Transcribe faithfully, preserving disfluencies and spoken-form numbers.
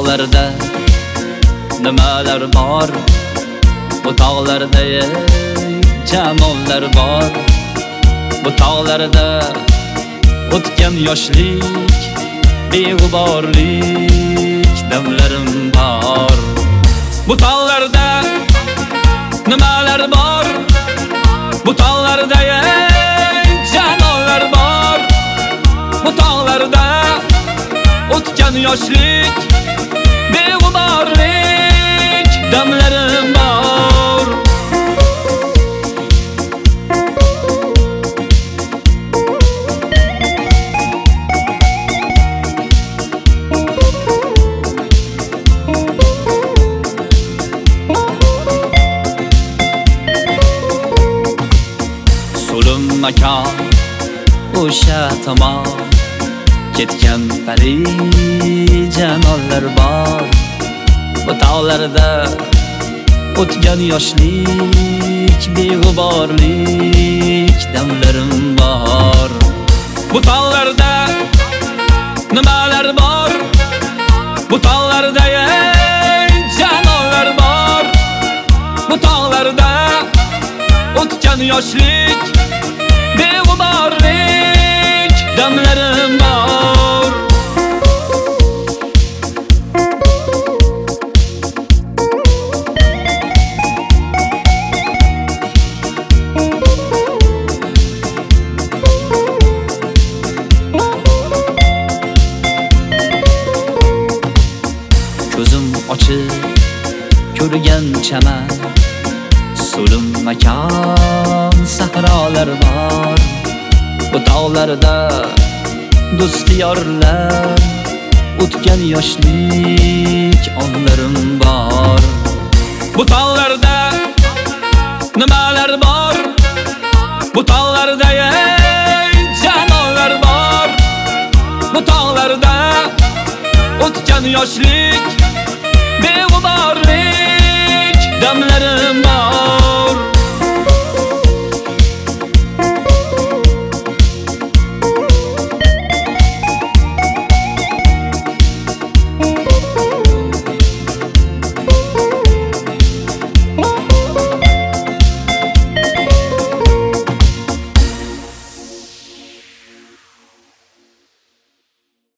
tog'larda nimalar bor, bu tog'larda jamollar bor. Bu tog'larda o'tgan yoshlik, beg'uborlik damlarim bor. Bu tog'larda nimalar bor, bu tog'larda jamollar bor. Bu tog'larda o'tgan yoshlik, beg'uborlik damlarim bor. So'lim makon o'sha tomon ketgan pari jamollar bor. Bu tog'larda o'tgan yoshlik, beg'uborlik damlarim bor. Bu tog'larda nimalar bor, bu tog'larda jamollar bor. Bu tog'larda o'tgan yoshlik, beg'uborlik damlarim bor. Ko'zim ochib ko'rgan chaman, so'lim makon sahrolar bor. Bu tog'larda do'styorlar, o'tgan yoshlik onlarim bor. Bu tog'larda nimalar bor, bu tog'larda jamollar bor. Bu tog'larda o'tgan yoshlik, beg'uborlik damlarim bor.